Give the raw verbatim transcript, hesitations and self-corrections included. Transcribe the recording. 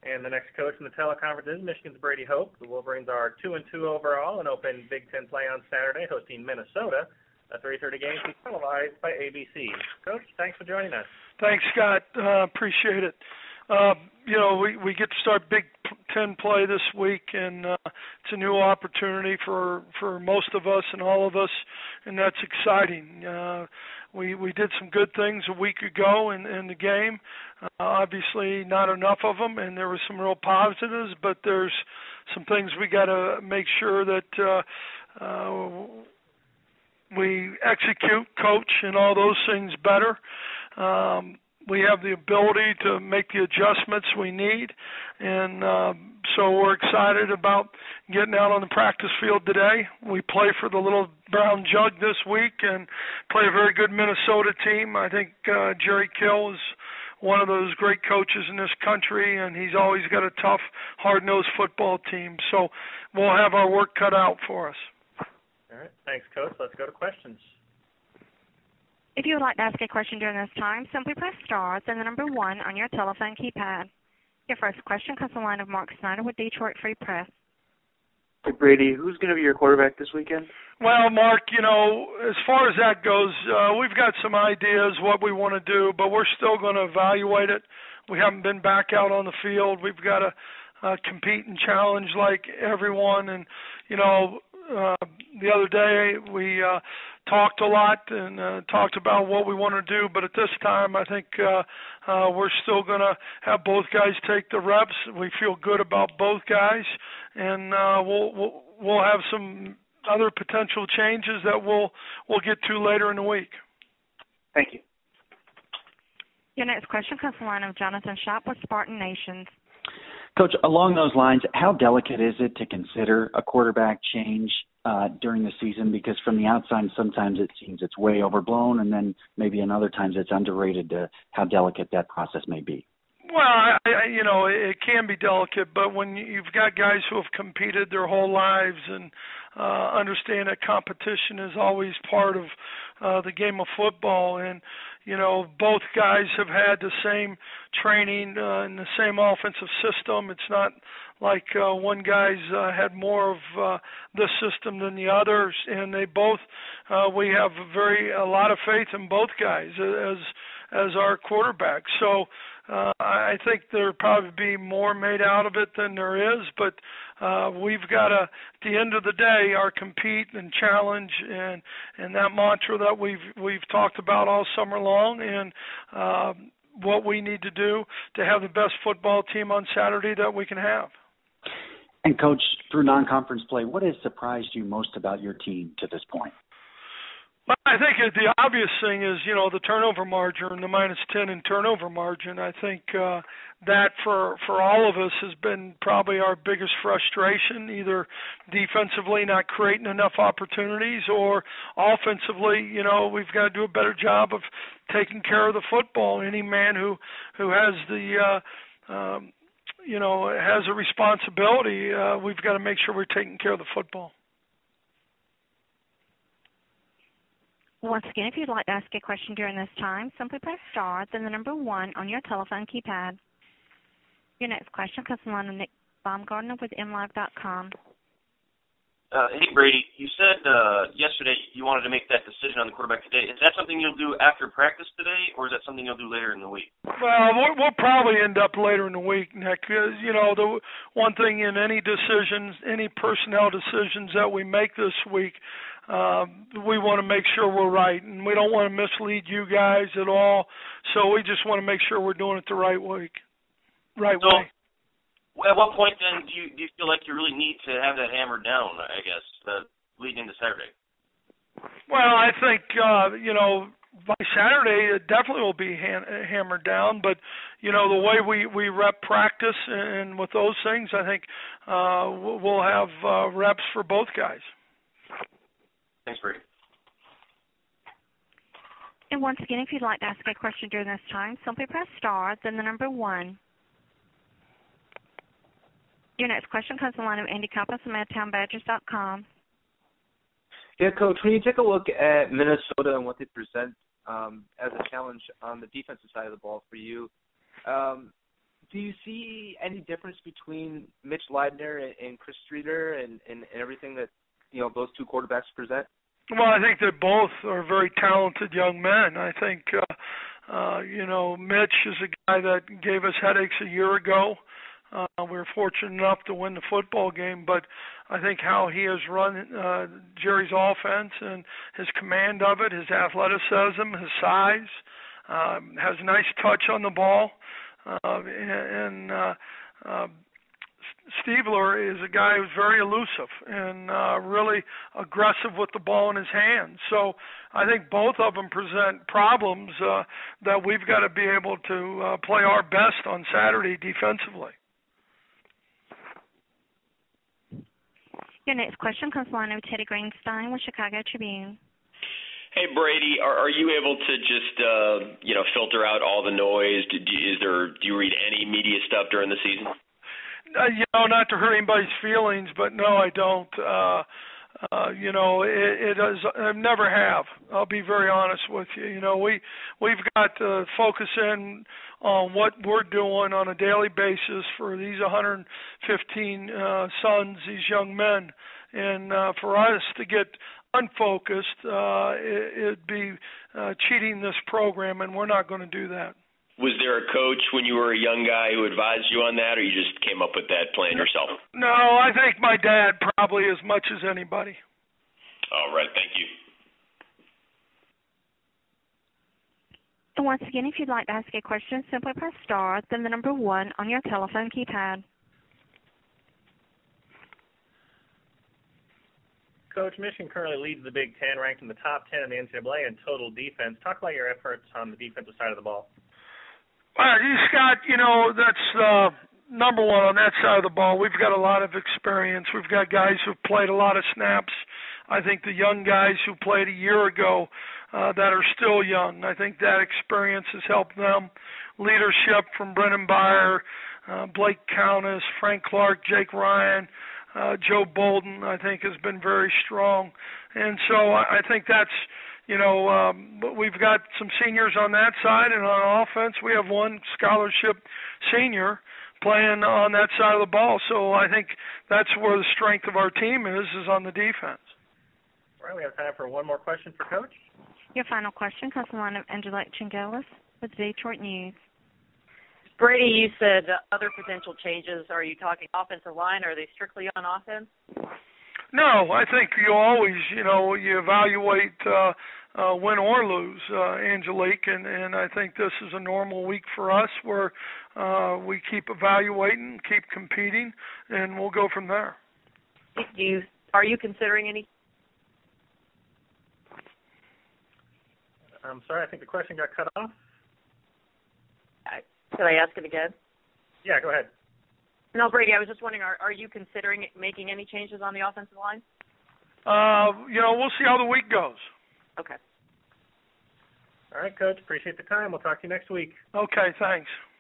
And the next coach in the teleconference is Michigan's Brady Hoke. The Wolverines are two and two overall and open Big Ten play on Saturday, hosting Minnesota. A three thirty game to be televised by A B C. Coach, thanks for joining us. Thanks, Scott. Uh, appreciate it. Uh, you know, we, we get to start Big Ten play this week, and uh, it's a new opportunity for, for most of us and all of us, and that's exciting. Uh, we we did some good things a week ago in, in the game. Uh, obviously, not enough of them, and there were some real positives, but there's some things we got to make sure that uh, uh, we execute, coach, and all those things better. Um, we have the ability to make the adjustments we need, and uh, so we're excited about getting out on the practice field today. We play for the Little Brown Jug this week and play a very good Minnesota team. I think uh, Jerry Kill is one of those great coaches in this country, and he's always got a tough, hard-nosed football team. So we'll have our work cut out for us. All right. Thanks, Coach. Let's go to questions. If you would like to ask a question during this time, simply press star, then the number one on your telephone keypad. Your first question comes from the line of Mark Snyder with Detroit Free Press. Hey, Brady, who's going to be your quarterback this weekend? Well, Mark, you know, as far as that goes, uh, we've got some ideas what we want to do, but we're still going to evaluate it. We haven't been back out on the field. We've got to uh, compete and challenge like everyone, and, you know, Uh, the other day we uh, talked a lot and uh, talked about what we want to do, but at this time I think uh, uh, we're still going to have both guys take the reps. We feel good about both guys, and uh, we'll, we'll we'll have some other potential changes that we'll we'll get to later in the week. Thank you. Your next question comes from the line of Jonathan Shop with Spartan Nations. Coach, along those lines, how delicate is it to consider a quarterback change uh, during the season? Because from the outside, sometimes it seems it's way overblown, and then maybe in other times it's underrated to how delicate that process may be. Well, I, I, you know, it can be delicate, but when you've got guys who have competed their whole lives and uh, understand that competition is always part of uh, the game of football, and you know, both guys have had the same training uh, and the same offensive system. It's not like uh, one guy's uh, had more of uh, this system than the others, and they both, uh, we have very a lot of faith in both guys as as our quarterbacks. So uh, I think there'd probably be more made out of it than there is, but uh, we've got to, at the end of the day, our compete and challenge and and that mantra that we've we've talked about all summer long, and uh, what we need to do to have the best football team on Saturday that we can have. And Coach, through non-conference play, what has surprised you most about your team to this point? Well, I think the obvious thing is, you know, the turnover margin, the minus ten in turnover margin. I think uh, that for for all of us has been probably our biggest frustration, either defensively not creating enough opportunities, or offensively, you know, we've got to do a better job of taking care of the football. Any man who, who has the, uh, um, you know, has a responsibility, uh, we've got to make sure we're taking care of the football. Once again, if you'd like to ask a question during this time, simply press star, then the number one on your telephone keypad. Your next question comes from the line of Nick Baumgartner with M Live dot com. Uh, hey, Brady, you said uh, yesterday you wanted to make that decision on the quarterback today. Is that something you'll do after practice today, or is that something you'll do later in the week? Well, we'll, we'll probably end up later in the week, Nick. Because, you know, the one thing in any decisions, any personnel decisions that we make this week, uh, we want to make sure we're right, and we don't want to mislead you guys at all. So we just want to make sure we're doing it the right week, right so, way. At what point then do you, do you feel like you really need to have that hammered down, I guess, uh, leading into Saturday? Well, I think, uh, you know, by Saturday it definitely will be ha- hammered down. But, you know, the way we, we rep practice and with those things, I think uh, we'll have uh, reps for both guys. Thanks, Brady. And once again, if you'd like to ask a question during this time, simply press star, then the number one. Your next question comes from the line of Andy Kappas from Madtown Badgers dot com. Yeah, Coach, when you take a look at Minnesota and what they present um, as a challenge on the defensive side of the ball for you, um, do you see any difference between Mitch Leidner and, and Chris Streeter and, and, and everything that, you know, those two quarterbacks present? Well, I think they both are very talented young men. I think, uh, uh, you know, Mitch is a guy that gave us headaches a year ago. Uh, we were fortunate enough to win the football game, but I think how he has run uh, Jerry's offense and his command of it, his athleticism, his size, um, has a nice touch on the ball, uh, and uh, uh, Stiebler is a guy who's very elusive and uh, really aggressive with the ball in his hands. So I think both of them present problems uh, that we've got to be able to uh, play our best on Saturday defensively. Your next question comes from the line of Teddy Greenstein with Chicago Tribune. Hey, Brady, are, are you able to just, uh, you know, filter out all the noise? Do, do, is there, do you read any media stuff during the season? Uh, you know, not to hurt anybody's feelings, but no, I don't. Uh, uh, you know, it, it is. I never have. I'll be very honest with you. You know, we we've got to focus in on what we're doing on a daily basis for these one hundred fifteen uh, sons, these young men, and uh, for us to get unfocused, uh, it, it'd be uh, cheating this program, and we're not going to do that. Was there a coach when you were a young guy who advised you on that, or you just came up with that plan yourself? No, I think my dad probably as much as anybody. All right, thank you. And once again, if you'd like to ask a question, simply press star, then the number one on your telephone keypad. Coach, Michigan currently leads the Big Ten, ranked in the top ten in the N C double A in total defense. Talk about your efforts on the defensive side of the ball. Well, Scott, you know, that's uh, number one on that side of the ball. We've got a lot of experience. We've got guys who've played a lot of snaps. I think the young guys who played a year ago uh, that are still young, I think that experience has helped them. Leadership from Brennan Beyer, uh, Blake Countess, Frank Clark, Jake Ryan, uh, Joe Bolden, I think has been very strong. And so I, I think that's, You know, um, we've got some seniors on that side, and on offense, we have one scholarship senior playing on that side of the ball. So I think that's where the strength of our team is, is on the defense. All right, we have time for one more question for Coach. Your final question comes from the line of Angela Chingelis with Detroit News. Brady, you said uh, other potential changes. Are you talking offensive line, or are they strictly on offense? No, I think you always, you know, you evaluate uh, uh, win or lose, uh, Angelique, and, and I think this is a normal week for us where uh, we keep evaluating, keep competing, and we'll go from there. Do you, are you considering any? I'm sorry, I think the question got cut off. Could I ask it again? Yeah, go ahead. No, Brady, I was just wondering, are, are you considering making any changes on the offensive line? Uh, you know, we'll see how the week goes. Okay. All right, Coach, appreciate the time. We'll talk to you next week. Okay, thanks.